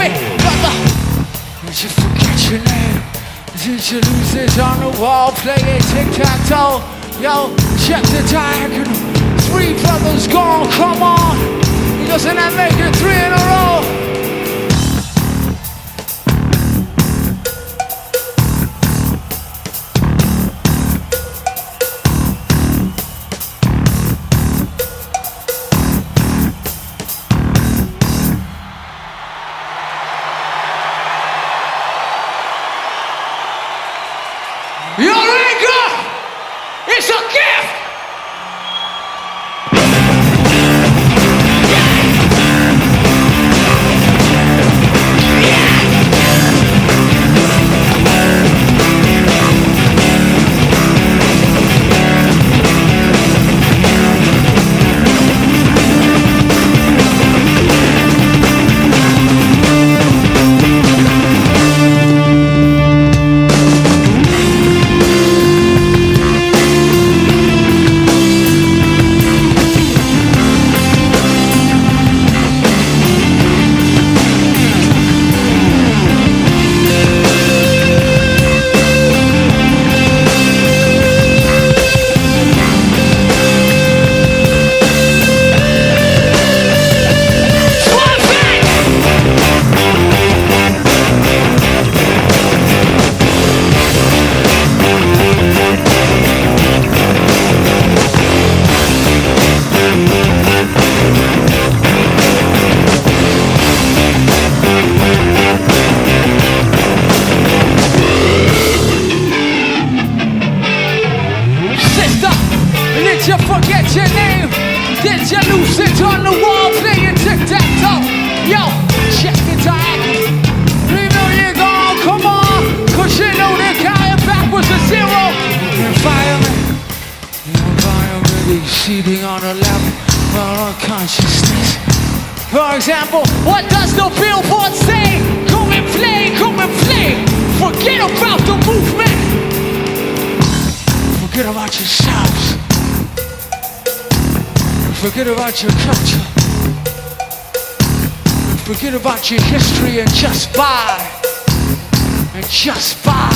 Hey, brother, did you forget your name? Did you lose it on the wall? Play it tic-tac-toe. Yo, check the diagonal. 3 brothers gone, come on. Doesn't that make it 3 in a row? Eureka! It's a gift! Did you forget your name? Did you lose it on the wall playing tic-tac-toe? Yo, check the diagonal. 3 million gone, come on. Cause you know the guy back was a 0. Environment, seating on a level of unconsciousness. For example, what does the billboard say? Come and play, come and play. Forget about the movement. Forget about yourselves. Forget about your culture. Forget about your history and just buy. And just buy.